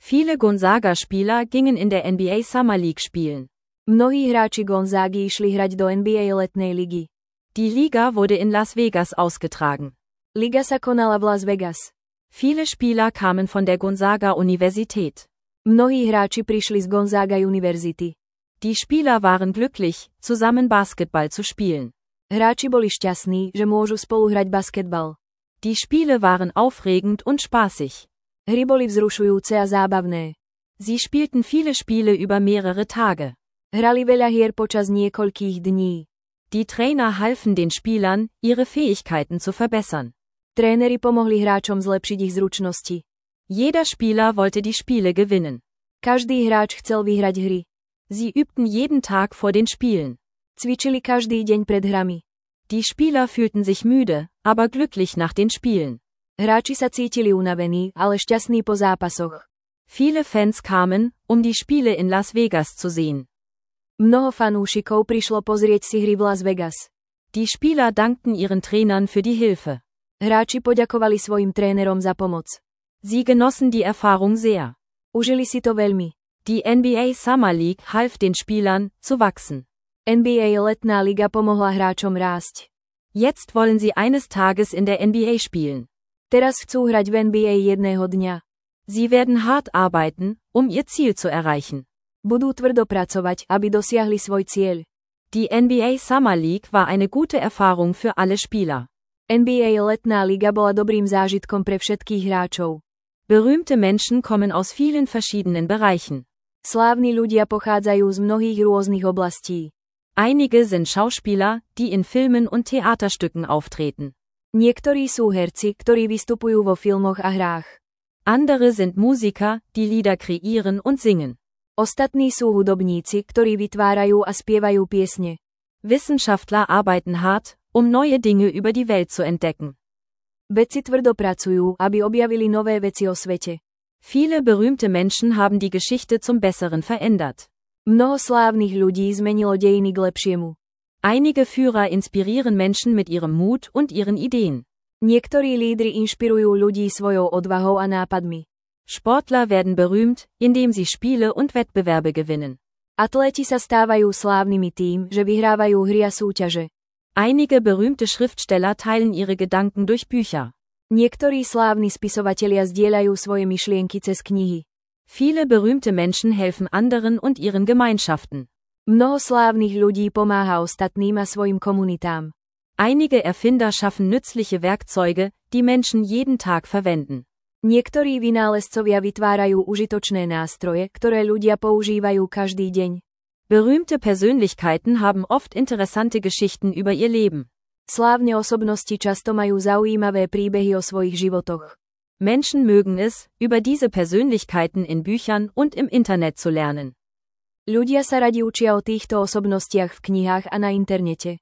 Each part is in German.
Viele Gonzaga-Spieler gingen in der NBA Summer League spielen. Mnohí hráči Gonzágy išli hrať do NBA letnej ligy. Die Liga wurde in Las Vegas ausgetragen. Liga sa konala v Las Vegas. Viele Spieler kamen von der Gonzaga-Universität. Mnohí hráči prišli z Gonzaga University. Die Spieler waren glücklich, zusammen Basketball zu spielen. Hráči boli šťastní, že môžu spolu hrať basketbal. Die Spiele waren aufregend und spaßig. Hry boli vzrušujúce a zábavné. Sie spielten viele Spiele über mehrere Tage. Hrali veľa hier počas niekoľkých dní. Die Trainer halfen den Spielern, ihre Fähigkeiten zu verbessern. Tréneri pomohli hráčom zlepšiť ich zručnosti. Jeder Spieler wollte die Spiele gewinnen. Každý hráč chcel vyhrať hry. Sie übten jeden Tag vor den Spielen. Cvičili každý deň pred hrami. Die Spieler fühlten sich müde, aber glücklich nach den Spielen. Hráči sa cítili unavení, ale šťastní po zápasoch. Viele Fans kamen, um die Spiele in Las Vegas zu sehen. Mnoho fanúšikov prišlo pozrieť si hry v Las Vegas. Die Spieler dankten ihren Trainern für die Hilfe. Hráči poďakovali svojim trénerom za pomoc. Sie genossen die Erfahrung sehr. Užili si to veľmi. Die NBA Summer League half den Spielern, zu wachsen. NBA letná liga pomohla hráčom rásť. Jetzt wollen sie eines Tages in der NBA spielen. Teraz chcú hrať v NBA jedného dňa. Sie werden hart arbeiten, um ihr Ziel zu erreichen. Budú tvrdo pracovať, aby dosiahli svoj cieľ. Die NBA Summer League war eine gute Erfahrung für alle Spieler. NBA letná liga bola dobrým zážitkom pre všetkých hráčov. Berühmte Menschen kommen aus vielen verschiedenen Bereichen. Slávni ľudia pochádzajú z mnohých rôznych oblastí. Einige sind Schauspieler, die in Filmen und Theaterstücken auftreten. Niektorí sú herci, ktorí vystupujú vo filmoch a hrách. Andere sind Musiker, die Lieder kreieren und singen. Ostatní sú hudobníci, ktorí vytvárajú a spievajú piesne. Wissenschaftler arbeiten hart, um neue Dinge über die Welt zu entdecken. Vedci tvrdo pracujú, aby objavili nové veci o svete. Viele berühmte Menschen haben die Geschichte zum Besseren verändert. Mnoho slávnych ľudí zmenilo dejiny k lepšiemu. Einige Führer inspirieren Menschen mit ihrem Mut und ihren Ideen. Niektorí lídri inšpirujú ľudí svojou odvahou a nápadmi. Sportler werden berühmt, indem sie Spiele und Wettbewerbe gewinnen. Atléti sa stávajú slávnymi tým, že vyhrávajú hry a súťaže. Einige berühmte Schriftsteller teilen ihre Gedanken durch Bücher. Niektorí slávni spisovatelia zdieľajú svoje myšlienky cez knihy. Viele berühmte Menschen helfen anderen und ihren Gemeinschaften. Mnoho slávnych ľudí pomáha ostatným a svojim komunitám. Einige Erfinder schaffen nützliche Werkzeuge, die Menschen jeden Tag verwenden. Niektorí vynálezcovia vytvárajú užitočné nástroje, ktoré ľudia používajú každý deň. Berühmte Persönlichkeiten haben oft interessante Geschichten über ihr Leben. Slávne osobnosti často majú zaujímavé príbehy o svojich životoch. Menschen mögen es, über diese Persönlichkeiten in Büchern und im Internet zu lernen. Ľudia sa radi učia o týchto osobnostiach v knihách a na internete.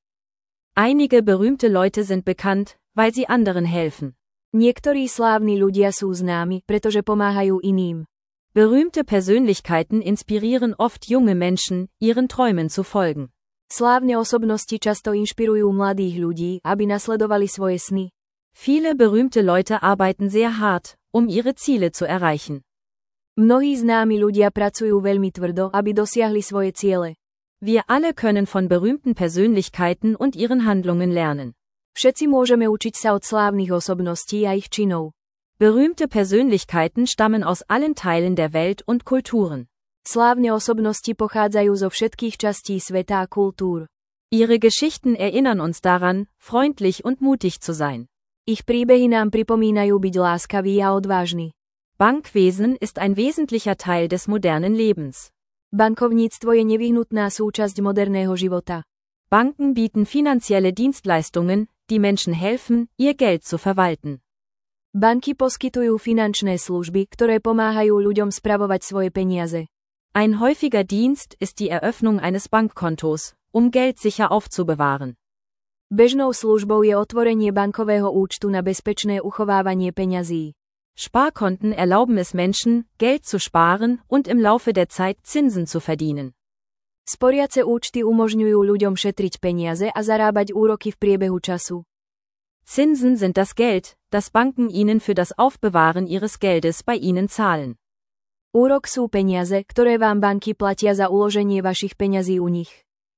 Einige berühmte Leute sind bekannt, weil sie anderen helfen. Niektorí slávni ľudia sú známi, pretože pomáhajú iným. Berühmte Persönlichkeiten inspirieren oft junge Menschen, ihren Träumen zu folgen. Slávne osobnosti často inšpirujú mladých ľudí, aby nasledovali svoje sny. Viele berühmte Leute arbeiten sehr hart, um ihre Ziele zu erreichen. Mnohí známi ľudia pracujú veľmi tvrdo, aby dosiahli svoje ciele. Wir alle können von berühmten Persönlichkeiten und ihren Handlungen lernen. Všetci môžeme učiť sa od slávnych osobností a ich činov. Berühmte Persönlichkeiten stammen aus allen Teilen der Welt und Kulturen. Slávne osobnosti pochádzajú zo všetkých častí sveta a kultúr. Ihre Geschichten erinnern uns daran, freundlich und mutig zu sein. Ich príbehy nám pripomínajú byť láskaví a odvážni. Bankwesen ist ein wesentlicher Teil des modernen Lebens. Bankovníctvo je nevyhnutná súčasť moderného života. Banken bieten finanzielle Dienstleistungen, die Menschen helfen, ihr Geld zu verwalten. Banky poskytujú finančné služby, ktoré pomáhajú ľuďom spravovať svoje peniaze. Ein häufiger Dienst ist die Eröffnung eines Bankkontos, um Geld sicher aufzubewahren. Bežnou službou je otvorenie bankového účtu na bezpečné uchovávanie peňazí. Sparkonten erlauben es Menschen, Geld zu sparen und im Laufe der Zeit Zinsen zu verdienen. Sporiace účty umožňujú ľuďom šetriť peniaze a zarábať úroky v priebehu času. Zinsen sind das Geld, das Banken ihnen für das Aufbewahren ihres Geldes bei ihnen zahlen. Úrok sú peniaze, ktoré vám banky platia za uloženie vašich peňazí u nich.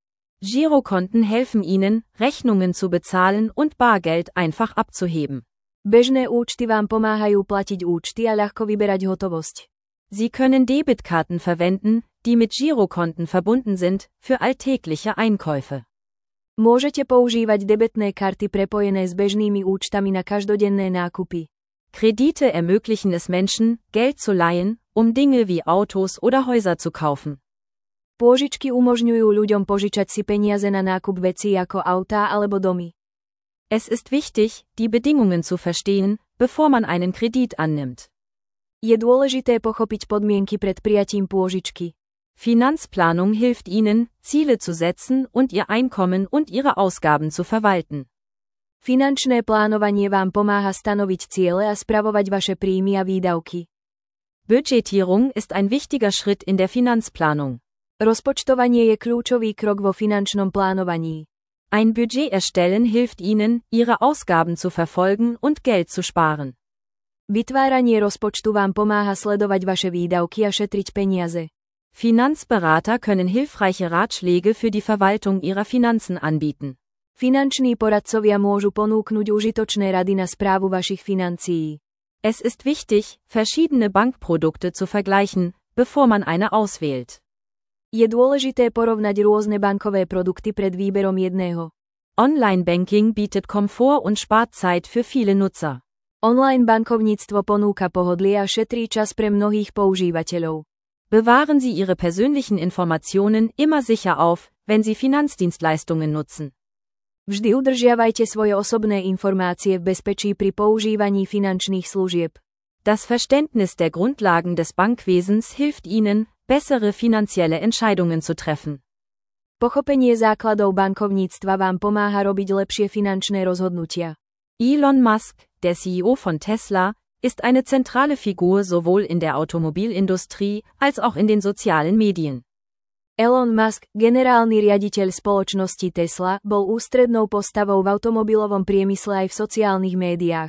Girokonten helfen Ihnen, Rechnungen zu bezahlen und Bargeld einfach abzuheben. Bežné účty vám pomáhajú platiť účty a ľahko vyberať hotovosť. Sie können Debitkarten verwenden, die mit Girokonten verbunden sind, für alltägliche Einkäufe. Môžete používať debetné karty prepojené s bežnými účtami na každodenné nákupy. Kredite ermöglichen es Menschen, Geld zu leihen, Dinge wie Autos oder Häuser zu kaufen. Pôžičky umožňujú ľuďom požičať si peniaze na nákup vecí ako autá alebo domy. Es ist wichtig, die Bedingungen zu verstehen, bevor man einen Kredit annimmt. Je dôležité pochopiť podmienky pred prijatím pôžičky. Finanzplanung hilft Ihnen, Ziele zu setzen und Ihr Einkommen und Ihre Ausgaben zu verwalten. Finančné plánovanie vám pomáha stanoviť ciele a spravovať vaše príjmy a výdavky. Budgetierung ist ein wichtiger Schritt in der Finanzplanung. Rozpočtovanie je kľúčový krok vo finančnom plánovaní. Ein Budget erstellen hilft Ihnen, Ihre Ausgaben zu verfolgen und Geld zu sparen. Vytváranie rozpočtu vám pomáha sledovať vaše výdavky a šetriť peniaze. Finanzberater können hilfreiche Ratschläge für die Verwaltung ihrer Finanzen anbieten. Finanční poradcovia môžu ponúknuť užitočné rady na správu vašich financií. Es ist wichtig, verschiedene Bankprodukte zu vergleichen, bevor man eine auswählt. Je dôležité porovnať rôzne bankové produkty pred výberom jedného. Online-Banking bietet Komfort und spart Zeit für viele Nutzer. Online bankovníctvo ponúka pohodlie a šetrí čas pre mnohých používateľov. Bewahren Sie Ihre persönlichen Informationen immer sicher auf, wenn Sie Finanzdienstleistungen nutzen. Vždy udržiavajte svoje osobné informácie v bezpečí pri používaní finančných služieb. Das Verständnis der Grundlagen des Bankwesens hilft Ihnen, bessere finanzielle Entscheidungen zu treffen. Pochopenie základov bankovníctva vám pomáha robiť lepšie finančné rozhodnutia. Elon Musk, der CEO von Tesla, ist eine zentrale Figur sowohl in der Automobilindustrie als auch in den sozialen Medien. Elon Musk, generálny riaditeľ spoločnosti Tesla, bol ústrednou postavou v automobilovom priemysle aj v sociálnych médiách.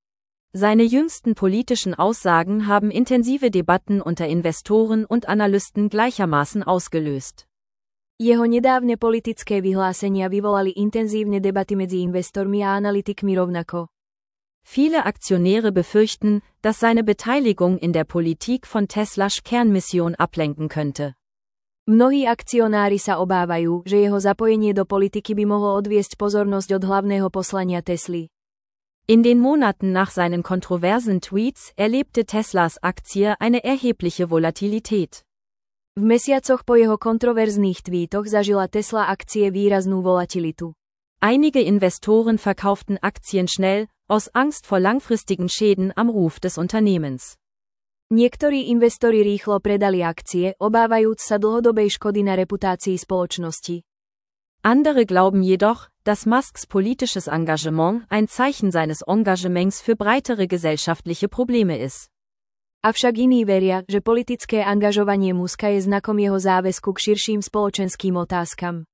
Seine jüngsten politischen Aussagen haben intensive Debatten unter Investoren und Analysten gleichermaßen ausgelöst. Jeho nedávne politické vyhlásenia vyvolali intenzívne debaty medzi investormi a analytikmi rovnako. Viele Aktionäre befürchten, dass seine Beteiligung in der Politik von Teslas Kernmission ablenken könnte. Mnohí akcionári sa obávajú, že jeho zapojenie do politiky by mohlo odviesť pozornosť od hlavného poslania Tesly. In den Monaten nach seinen kontroversen Tweets erlebte Teslas Aktie eine erhebliche Volatilität. V mesiacoch po jeho kontroverzných tweetoch zažila Tesla akcie výraznú volatilitu. Einige Investoren verkauften Aktien schnell, aus Angst vor langfristigen Schäden am Ruf des Unternehmens. Niektorí investori rýchlo predali akcie, obávajúc sa dlhodobej škody na reputácii spoločnosti. Andere glauben jedoch, dass Musks politisches Engagement ein Zeichen seines Engagements für breitere gesellschaftliche Probleme ist. Avšak iní veria, že politické angažovanie Muska je znakom jeho záväzku k širším spoločenským otázkam.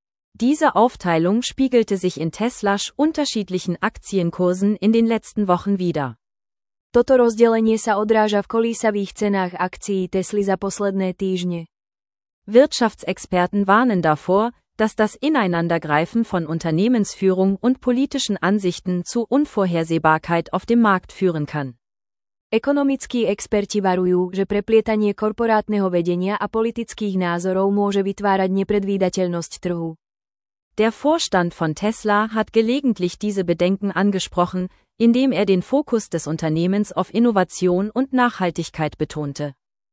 Diese Aufteilung spiegelte sich in Teslas unterschiedlichen Aktienkursen in den letzten Wochen wider. Toto rozdelenie sa odráža v kolísavých cenách akcií Tesly za posledné týždne. Wirtschaftsexperten warnen davor, dass das Ineinandergreifen von Unternehmensführung und politischen Ansichten zu Unvorhersehbarkeit auf dem Markt führen kann. Ekonomickí experti varujú, že preplietanie korporátneho vedenia a politických názorov môže vytvárať nepredvídateľnosť trhu. Der Vorstand von Tesla hat gelegentlich diese Bedenken angesprochen, indem er den Fokus des Unternehmens auf Innovation und Nachhaltigkeit betonte.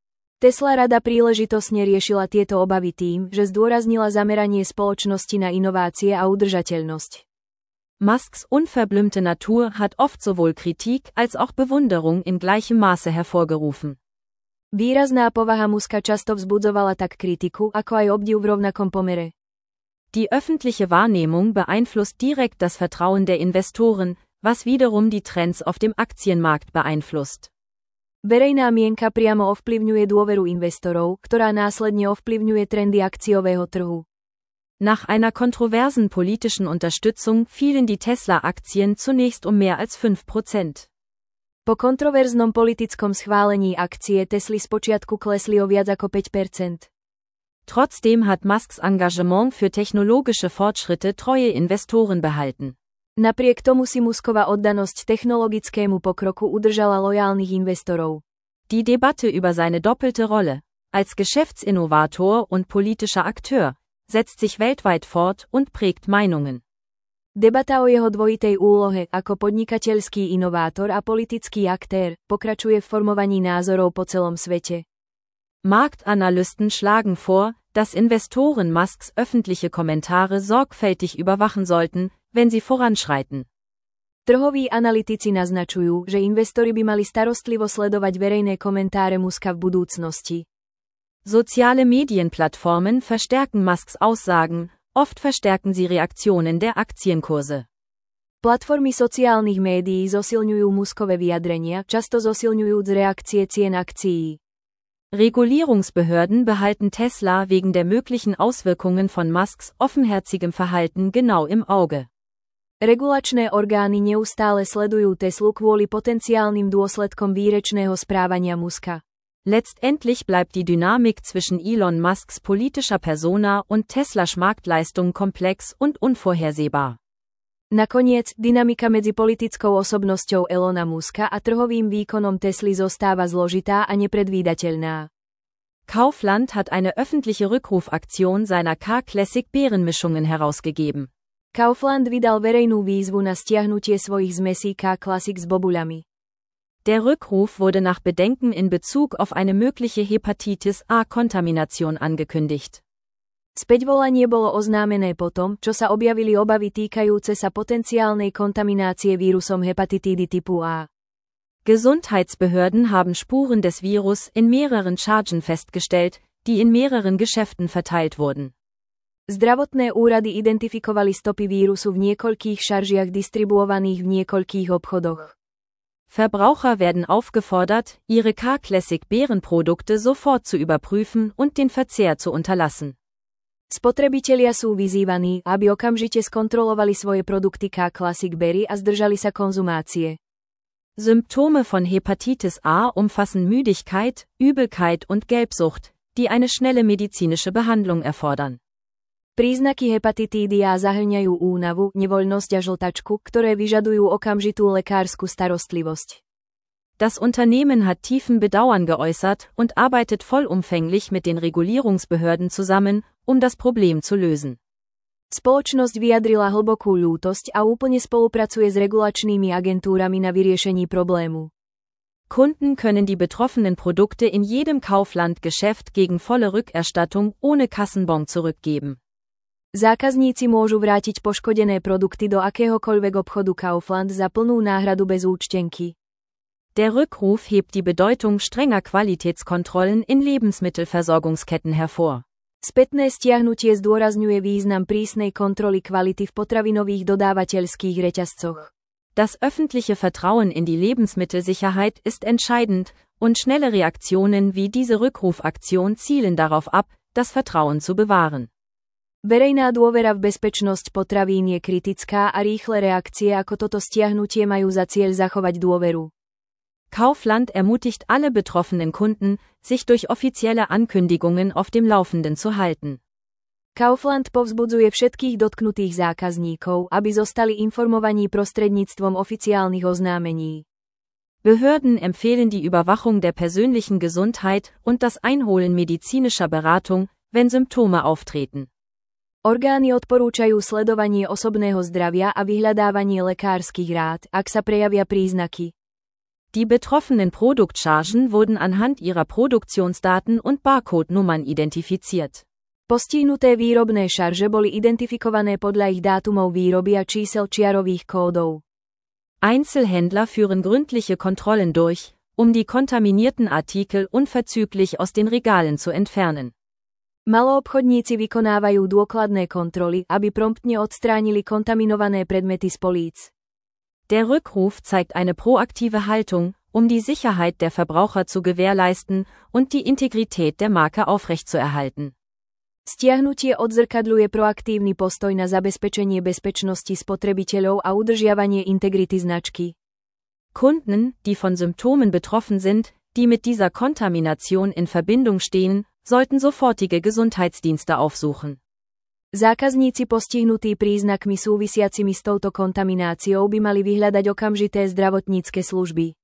Tesla rada príležitosne riešila tieto obavy tým, že zdôraznila zameranie spoločnosti na inovácie a udržateľnosť. Musks unverblümte Natur hat oft sowohl Kritik als auch Bewunderung in gleichem Maße hervorgerufen. Výrazná povaha Muska často vzbudzovala tak kritiku, ako aj obdiv v rovnakom pomere. Die öffentliche Wahrnehmung beeinflusst direkt das Vertrauen der Investoren, was wiederum die Trends auf dem Aktienmarkt beeinflusst. Verejná mienka priamo ovplyvňuje dôveru investorov, ktorá následne ovplyvňuje trendy akciového trhu. Nach einer kontroversen politischen Unterstützung fielen die Tesla-Aktien zunächst um mehr als 5%. Po kontroverznom politickom schválení akcie Tesly spočiatku klesli o viac ako 5%. Trotzdem hat Musks Engagement für technologische Fortschritte treue Investoren behalten. Napriek tomu si Muskova oddanosť technologickému pokroku udržala lojálnych investorov. Die Debatte über seine doppelte Rolle als Geschäftsinnovator und politischer Akteur setzt sich weltweit fort und prägt Meinungen. Debata o jeho dvojitej úlohe ako podnikateľský inovátor a politický aktér pokračuje v formovaní názorov po celom svete. Marktanalysten schlagen vor, dass Investoren Musks öffentliche Kommentare sorgfältig überwachen sollten, wenn sie voranschreiten. Trhoví analytici naznačujú, že investori by mali starostlivo sledovať verejné komentáre Muska v budúcnosti. Soziale Medienplattformen verstärken Musks Aussagen, oft verstärken sie Reaktionen der Aktienkurse. Platformy sociálnych médií zosilňujú Muskove vyjadrenia, často zosilňujúc reakcie cien akcií. Regulierungsbehörden behalten Tesla wegen der möglichen Auswirkungen von Musks offenherzigem Verhalten genau im Auge. Regulačné orgány neustále sledujú Teslu kvôli potenciálnym dôsledkom výrečného správania Muska. Letztendlich bleibt die Dynamik zwischen Elon Musks politischer Persona und Teslas Marktleistung komplex und unvorhersehbar. Nakoniec, dynamika medzi politickou osobnosťou Elona Muska a trhovým výkonom Tesly zostáva zložitá a nepredvídateľná. Kaufland hat eine öffentliche Rückrufaktion seiner Car-Classic Beerenmischungen herausgegeben. Kaufland vydal verejnú výzvu na stiahnutie svojich zmesí K-Classic s bobuľami. Der Rückruf wurde nach Bedenken in Bezug auf eine mögliche Hepatitis A-Kontamination angekündigt. Späťvolanie bolo oznámené potom, čo sa objavili obavy týkajúce sa potenciálnej kontaminácie vírusom hepatitídy typu A. Gesundheitsbehörden haben Spuren des Virus in mehreren Chargen festgestellt, die in mehreren Geschäften verteilt wurden. Zdravotné úrady identifikovali stopy vírusu v niekoľkých šaržiach distribuovaných v niekoľkých obchodoch. Verbraucher werden aufgefordert, ihre Car-Classic Beerenprodukte sofort zu überprüfen und den Verzehr zu unterlassen. Spotrebitelia sú vyzývaní, aby okamžite skontrolovali svoje produkty K-Classic Berry a zdržali sa konzumácie. Symptome von Hepatitis A umfassen Müdigkeit, Übelkeit und Gelbsucht, die eine schnelle medizinische Behandlung erfordern. Príznaky hepatitídy A zahŕňajú únavu, nevoľnosť a žltačku, ktoré vyžadujú okamžitú lekársku starostlivosť. Das Unternehmen hat tiefen Bedauern geäußert und arbeitet vollumfänglich mit den Regulierungsbehörden zusammen, um das Problem zu lösen. Spoločnosť vyjadrila hlbokú ľútosť a úplne spolupracuje s regulačnými agentúrami na vyriešení problému. Kunden können die betroffenen Produkte in jedem Kaufland-Geschäft gegen volle Rückerstattung ohne Kassenbon zurückgeben. Zákazníci môžu vrátiť poškodené produkty do akéhokoľvek obchodu Kaufland za plnú náhradu bez účtenky. Der Rückruf hebt die Bedeutung strenger Qualitätskontrollen in Lebensmittelversorgungsketten hervor. Spätné stiahnutie zdôrazňuje význam prísnej kontroly kvality v potravinových dodávateľských reťazcoch. Das öffentliche Vertrauen in die Lebensmittelsicherheit ist entscheidend, und schnelle Reaktionen wie diese Rückrufaktion zielen darauf ab, das Vertrauen zu bewahren. Verejná dôvera v bezpečnosť potravín je kritická a rýchle reakcie ako toto stiahnutie majú za cieľ zachovať dôveru. Kaufland ermutigt alle betroffenen Kunden, sich durch offizielle Ankündigungen auf dem Laufenden zu halten. Kaufland povzbudzuje všetkých dotknutých zákazníkov, aby zostali informovaní prostredníctvom oficiálnych oznámení. Behörden empfehlen die Überwachung der persönlichen Gesundheit und das Einholen medizinischer Beratung, wenn Symptome auftreten. Orgány odporúčajú sledovanie osobného zdravia a vyhľadávanie lekárskych rád, ak sa prejavia príznaky. Die betroffenen Produktchargen wurden anhand ihrer Produktionsdaten und Barcode-Nummern identifiziert. Postihnuté výrobné šarže boli identifikované podľa ich dátumov výroby a čísel čiarových kódov. Einzelhändler führen gründliche Kontrollen durch, um die kontaminierten Artikel unverzüglich aus den Regalen zu entfernen. Maloobchodníci vykonávajú dôkladné kontroly, aby promptne odstránili kontaminované predmety z políc. Der Rückruf zeigt eine proaktive Haltung, um die Sicherheit der Verbraucher zu gewährleisten und die Integrität der Marke aufrechtzuerhalten. Stiahnutie odzrkadľuje proaktívny postoj na zabezpečenie bezpečnosti spotrebiteľov a udržiavanie integrity značky. Kunden, die von Symptomen betroffen sind, die mit dieser Kontamination in Verbindung stehen, sollten sofortige Gesundheitsdienste aufsuchen. Zákazníci postihnutí príznakmi súvisiacimi s touto kontamináciou by mali vyhľadať okamžité zdravotnícke služby.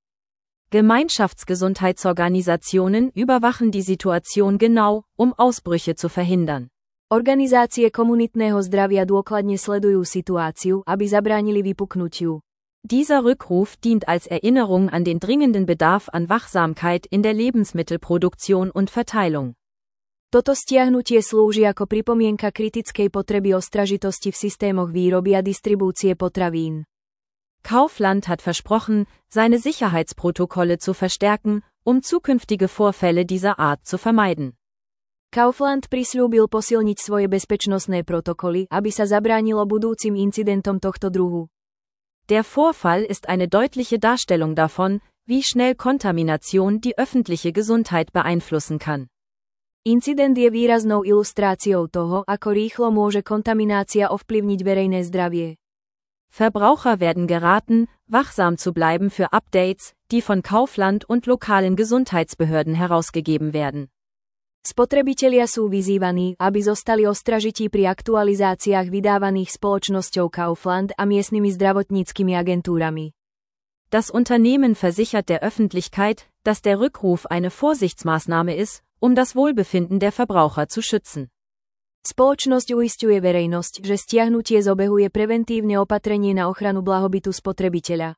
Gemeinschaftsgesundheitsorganisationen überwachen die Situation genau, um Ausbrüche zu verhindern. Organizácie komunitného zdravia dôkladne sledujú situáciu, aby zabránili vypuknutiu. Dieser Rückruf dient als Erinnerung an den dringenden Bedarf an Wachsamkeit in der Lebensmittelproduktion und Verteilung. Toto stiahnutie slúži ako pripomienka kritickej potreby ostražitosti v systémoch výroby a distribúcie potravín. Kaufland hat versprochen, seine Sicherheitsprotokolle zu verstärken, um zukünftige Vorfälle dieser Art zu vermeiden. Kaufland prisľúbil posilniť svoje bezpečnostné protokoly, aby sa zabránilo budúcim incidentom tohto druhu. Der Vorfall ist eine deutliche Darstellung davon, wie schnell Kontamination die öffentliche Gesundheit beeinflussen kann. Incident je výraznou ilustráciou toho, ako rýchlo môže kontaminácia ovplyvniť verejné zdravie. Verbraucher werden geraten, wachsam zu bleiben für Updates, die von Kaufland und lokalen Gesundheitsbehörden herausgegeben werden. Spotrebitelia sú vyzývaní, aby zostali ostražití pri aktualizáciách vydávaných spoločnosťou Kaufland a miestnymi zdravotníckymi agentúrami. Das Unternehmen versichert der Öffentlichkeit, dass der Rückruf eine Vorsichtsmaßnahme ist, um das Wohlbefinden der Verbraucher zu schützen. Spoločnosť uisťuje verejnosť, že stiahnutie z obehu je preventívne opatrenie na ochranu blahobytu spotrebiteľa.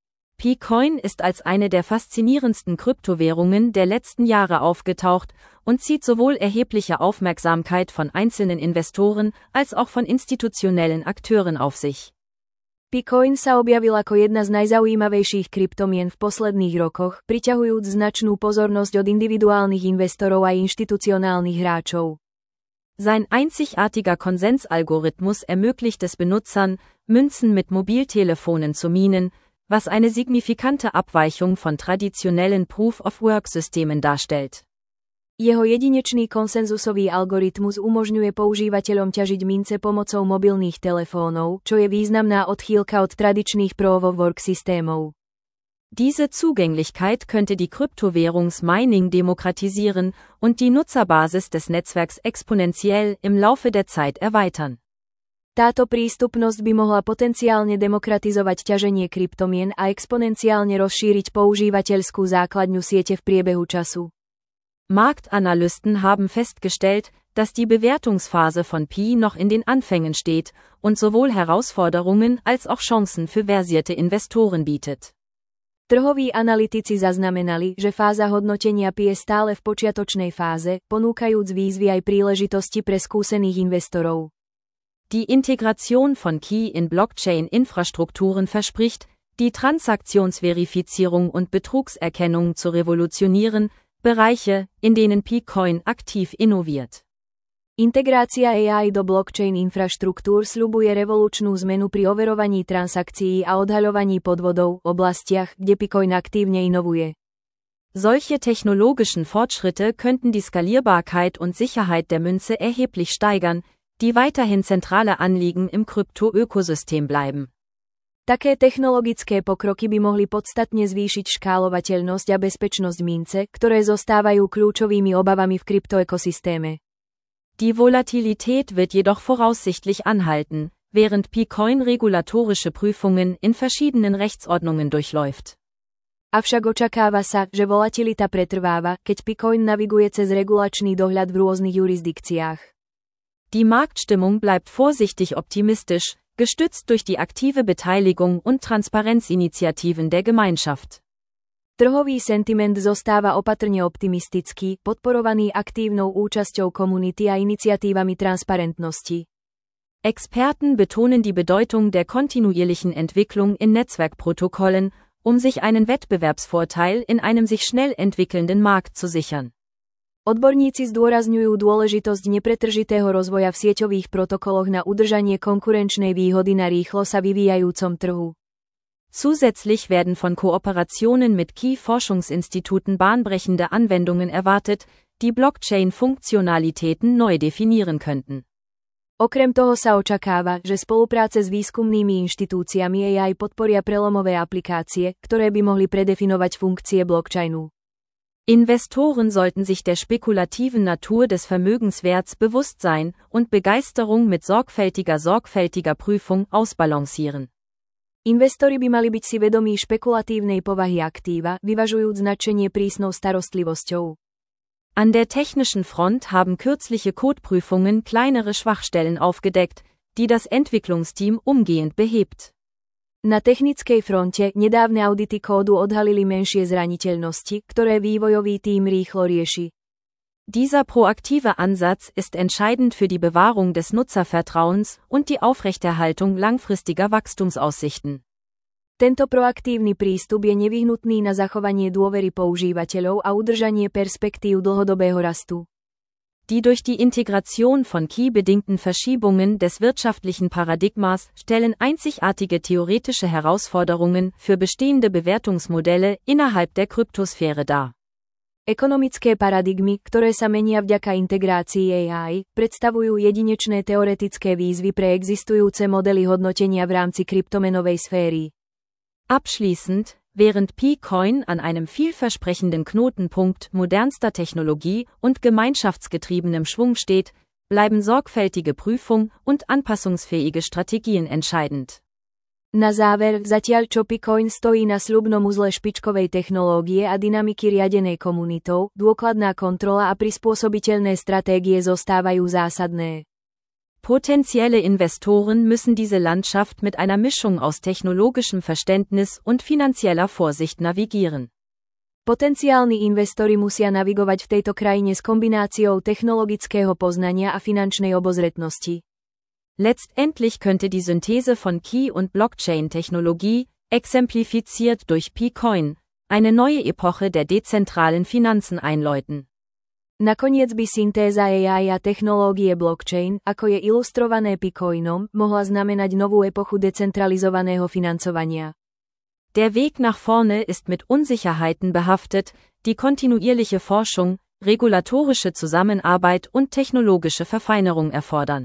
P-Coin ist als eine der faszinierendsten Kryptowährungen der letzten Jahre aufgetaucht und zieht sowohl erhebliche Aufmerksamkeit von einzelnen Investoren als auch von institutionellen Akteuren auf sich. P-Coin sa objavil ako jedna z najzaujímavejších kryptomien v posledných rokoch, priťahujúc značnú pozornosť od individuálnych investorov a inštitucionálnych hráčov. Sein einzigartiger Konsensalgorithmus ermöglicht es Benutzern, Münzen mit Mobiltelefonen zu minen, was eine signifikante Abweichung von traditionellen Proof-of-Work-Systemen darstellt. Jeho jedinečný konsenzusový algoritmus umožňuje používateľom ťažiť mince pomocou mobilných telefónov, čo je významná odchýlka od tradičných Proof-of-Work systémov. Diese Zugänglichkeit könnte die Kryptowährungsmining demokratisieren und die Nutzerbasis des Netzwerks exponentiell im Laufe der Zeit erweitern. Táto prístupnosť by mohla potenciálne demokratizovať ťaženie kryptomien a exponenciálne rozšíriť používateľskú základňu siete v priebehu času. Marktanalysten haben festgestellt, dass die Bewertungsphase von Pi noch in den Anfängen steht und sowohl Herausforderungen als auch Chancen für versierte Investoren bietet. Trhoví analytici zaznamenali, že fáza hodnotenia Pi je stále v počiatočnej fáze, ponúkajúc výzvy aj príležitosti pre skúsených investorov. Die Integration von Pi in Blockchain-Infrastrukturen verspricht, die Transaktionsverifizierung und Betrugserkennung zu revolutionieren, Bereiche, in denen P-Coin aktiv innoviert. Integrácia AI do blockchain infraštruktúr sľubuje revolučnú zmenu pri overovaní transakcií a odhaľovaní podvodov v oblastiach, kde P-Coin aktívne inovuje. Solche technologischen Fortschritte könnten die Skalierbarkeit und Sicherheit der Münze erheblich steigern, die weiterhin zentrale Anliegen im Krypto-Ökosystem bleiben. Také technologické pokroky by mohli podstatne zvýšiť škálovateľnosť a bezpečnosť mince, ktoré zostávajú kľúčovými obavami v kryptoekosystéme. Die Volatilität wird jedoch voraussichtlich anhalten, während P-Coin regulatorische Prüfungen in verschiedenen Rechtsordnungen durchläuft. Avšak očakáva sa, že volatilita pretrváva, keď P-Coin naviguje cez regulačný dohľad v rôznych jurisdikciách. Die Marktstimmung bleibt vorsichtig optimistisch, gestützt durch die aktive Beteiligung und Transparenzinitiativen der Gemeinschaft. Trhový sentiment zostáva opatrne optimistický, podporovaný aktívnou účasťou komunity a iniciatívami transparentnosti. Experten betonen die Bedeutung der kontinuierlichen Entwicklung in Netzwerkprotokollen, um sich einen Wettbewerbsvorteil in einem sich schnell entwickelnden Markt zu sichern. Odborníci zdôrazňujú dôležitosť nepretržitého rozvoja v sieťových protokoloch na udržanie konkurenčnej výhody na rýchlo sa vyvíjajúcom trhu. Zusätzlich werden von Kooperationen mit Key-Forschungsinstituten bahnbrechende Anwendungen erwartet, die Blockchain-Funktionalitäten neu definieren könnten. Okrem toho sa očakáva, že spolupráce s výskumnými inštitúciami AI podporia prelomové aplikácie, ktoré by mohli predefinovať funkcie blockchainu. Investoren sollten sich der spekulativen Natur des Vermögenswerts bewusst sein und Begeisterung mit sorgfältiger Prüfung ausbalancieren. Investori by mali byť si vedomí špekulatívnej povahy aktíva, vyvažujúc nadšenie prísnou starostlivosťou. An der technischen Front haben kürzliche Codeprüfungen kleinere Schwachstellen aufgedeckt, die das Entwicklungsteam umgehend behebt. Na technickej fronte nedávne audity kódu odhalili menšie zraniteľnosti, ktoré vývojový tím rýchlo rieši. Dieser proaktive Ansatz ist entscheidend für die Bewahrung des Nutzervertrauens und die Aufrechterhaltung langfristiger Wachstumsaussichten. Tento proaktívny prístup je nevyhnutný na zachovanie dôvery používateľov a udržanie perspektív dlhodobého rastu. Die durch die Integration von Key-bedingten Verschiebungen des wirtschaftlichen Paradigmas stellen einzigartige theoretische Herausforderungen für bestehende Bewertungsmodelle innerhalb der Kryptosphäre dar. Ekonomické paradigmy, ktoré sa menia vďaka integrácii AI, predstavujú jedinečné teoretické výzvy pre existujúce modely hodnotenia v rámci kryptomenovej sféry. Abschließend, während P-Coin an einem vielversprechenden Knotenpunkt modernster Technologie und gemeinschaftsgetriebenem Schwung steht, bleiben sorgfältige Prüfung und anpassungsfähige Strategien entscheidend. Na záver, zatiaľ čo P-Coin stojí na sľubnom uzle špičkovej technológie a dynamiky riadenej komunitou, dôkladná kontrola a prispôsobiteľné stratégie zostávajú zásadné. Potenzielle Investoren müssen diese Landschaft mit einer Mischung aus technologischem Verständnis und finanzieller Vorsicht navigieren. Potenciálni investori musia navigovať v tejto krajine s kombináciou technologického poznania a finančnej obozretnosti. Letztendlich könnte die Synthese von Key- und Blockchain-Technologie, exemplifiziert durch P-Coin, eine neue Epoche der dezentralen Finanzen einläuten. Nakoniec by syntéza AI a technológie blockchain, ako je ilustrované P-Coinom, mohla znamenať novú epochu decentralizovaného financovania. Der Weg nach vorne ist mit Unsicherheiten behaftet, die kontinuierliche Forschung, regulatorische Zusammenarbeit und technologische Verfeinerung erfordern.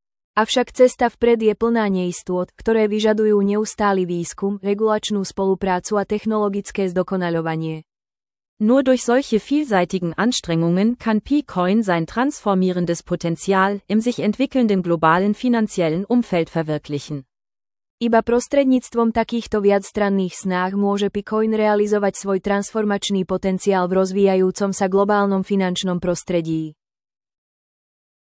Avšak cesta vpred je plná neistôt, ktoré vyžadujú neustály výskum, regulačnú spoluprácu a technologické zdokonaľovanie. Nur durch solche vielseitigen Anstrengungen kann P-Coin sein transformierendes Potenzial im sich entwickelnden globalen finanziellen Umfeld verwirklichen. Iba prostredníctvom takýchto viacstranných snách môže P-Coin realizovať svoj transformačný potenciál v rozvíjajúcom sa globálnom finančnom prostredí.